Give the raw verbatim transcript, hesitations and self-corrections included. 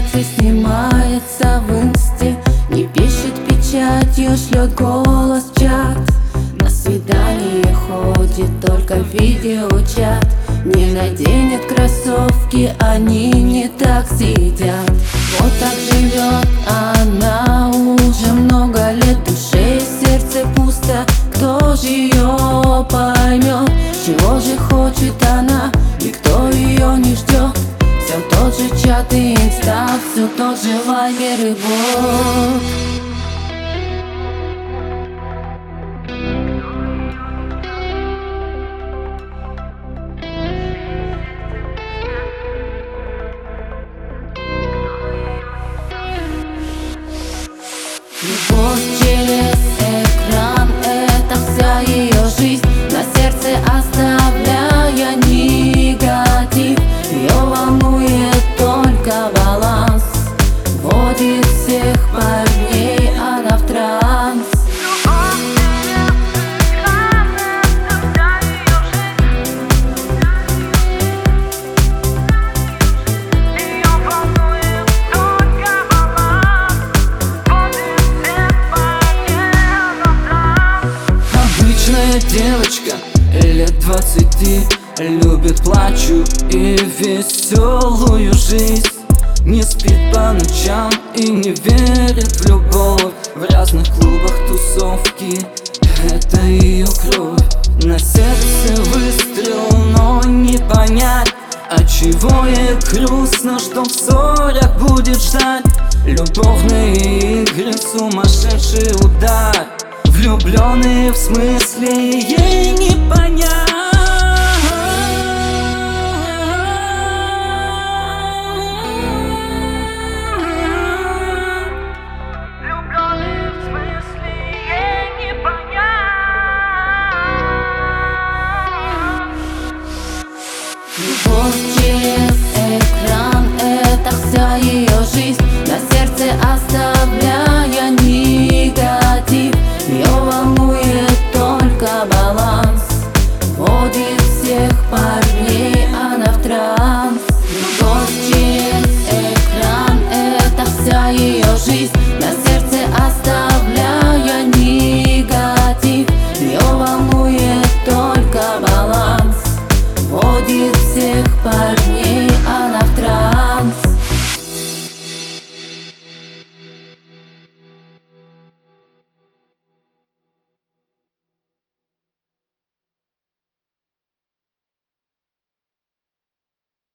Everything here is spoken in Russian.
сердце снимается в инсте, не пишет печатью, шлет голос в чат. На свидание ходит только в видеочат. Не наденет кроссовки, они не так сидят. Вот так живет она уже много лет. Душе и сердце пусто, кто же ее поймет? Чего же хочет она, никто ее не ждет. Все тот же чат и инста, все тот же вайбер и бот. Любовь через экран — это вся ее жизнь, на сердце оставляя негатив. Ее волнует только баланс, вводит всех парней она в транс. Девочка лет двадцати любит плачу и веселую жизнь. Не спит по ночам и не верит в любовь. В разных клубах тусовки — это ее кровь. На сердце выстрел, но не понять, отчего ей грустно, что в ссорах будет ждать. Любовные игры, сумасшедший удар. Влюбленные в смысле ей не понять. Влюбленные в смысле ей не понять. Любовь через экран — это вся ее